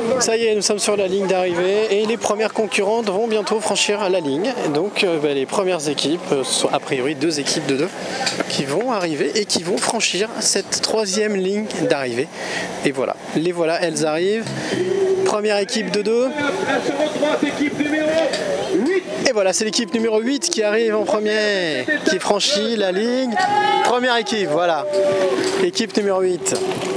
Ça y est, nous sommes sur la ligne d'arrivée et les premières concurrentes vont bientôt franchir la ligne. Donc les premières équipes, a priori 2 équipes de 2, qui vont arriver et qui vont franchir cette 3e ligne d'arrivée. Et voilà, les voilà, elles arrivent. Première équipe de 2. Et voilà, c'est l'équipe numéro 8 qui arrive en premier, qui franchit la ligne. Première équipe, voilà. Équipe numéro 8.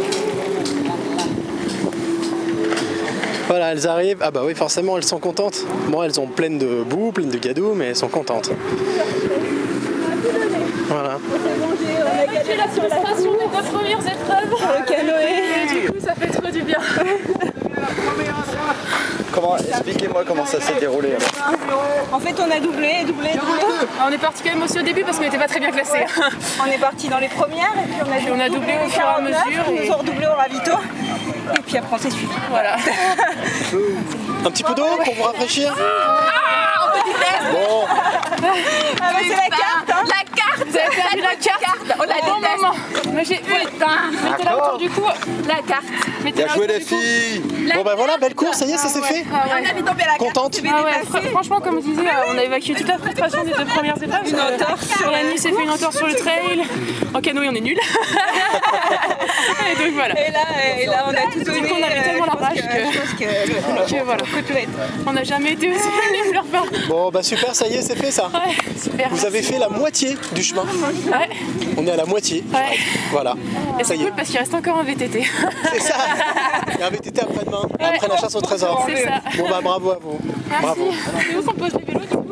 Voilà, elles arrivent. Ah bah oui, forcément, elles sont contentes. Bon, elles ont plein de boue, plein de gadous, mais elles sont contentes. Voilà. On a gagné la frustration des 2 premières épreuves. Le canoë. Et du coup, ça fait trop du bien. Expliquez-moi comment ça s'est déroulé alors. En fait, on a doublé. On est parti quand même aussi au début parce qu'on n'était pas très bien classés. On est parti dans les premières et puis on a doublé au fur et à mesure. Ils nous ont redoublé au ravito. Et puis après, on s'est suivi. Voilà. Un petit peu d'eau pour vous rafraîchir. Bon. Ah bah c'est la carte, hein. La carte. Vous avez perdu la carte. On l'a bon moment. Mais j'ai mettez là autour du cou. La carte. Bien joué les filles. Bon bah voilà, belle course, ça y est, ça c'est fait. Ah ouais. On avait tombé la carte. Contente. Franchement, comme je disais, on a évacué toute la frustration des 2 premières épreuves. Une hauteur. Sur la nuit, c'est fait une hauteur sur le trail. En canoë, on est nul. Et donc voilà. Et là, on a tout donné. Du coup, on avait tellement la rage que voilà. On n'a jamais été aussi les fleurs pas. Bon bah super, ça y est, c'est fait ça. Ouais, super. Vous avez fait la moitié du chemin. Ouais. On est à la moitié. Ouais. Voilà. Et c'est cool parce qu'il reste encore un VTT. C'est ça. Il y a un VTT après-demain, après la chasse au trésor. C'est ça. Bon bah bravo à vous. Merci. Bravo. C'est où qu'on pose les vélos du coup?